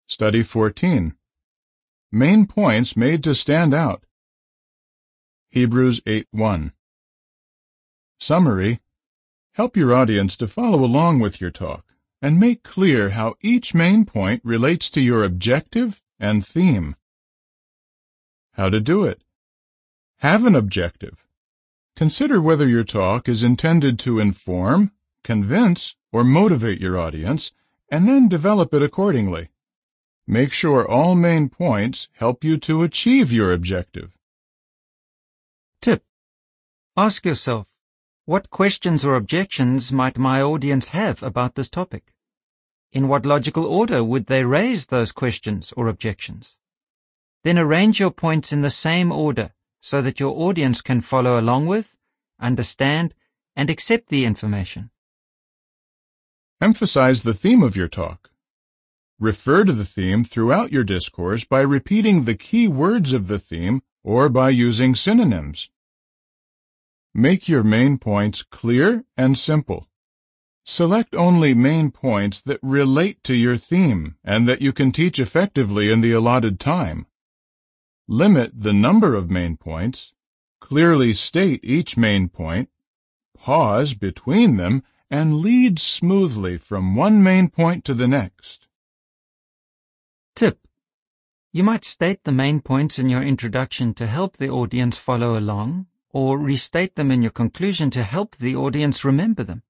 Study 14. Main points made to stand out. Hebrews 8:1. Summary. Help your audience to follow along with your talk and make clear how each main point relates to your objective and theme. How to do it. Have an objective. Consider whether your talk is intended to inform, convince, or motivate your audience, and then develop it accordingly. Make sure all main points help you to achieve your objective. Tip. Ask yourself, what questions or objections might my audience have about this topic? In what logical order would they raise those questions or objections? Then arrange your points in the same order so that your audience can follow along with, understand, and accept the information. Emphasize the theme of your talk. Refer to the theme throughout your discourse by repeating the key words of the theme or by using synonyms. Make your main points clear and simple. Select only main points that relate to your theme and that you can teach effectively in the allotted time. Limit the number of main points, clearly state each main point, pause between them, and lead smoothly from one main point to the next. Tip. You might state the main points in your introduction to help the audience follow along, or restate them in your conclusion to help the audience remember them.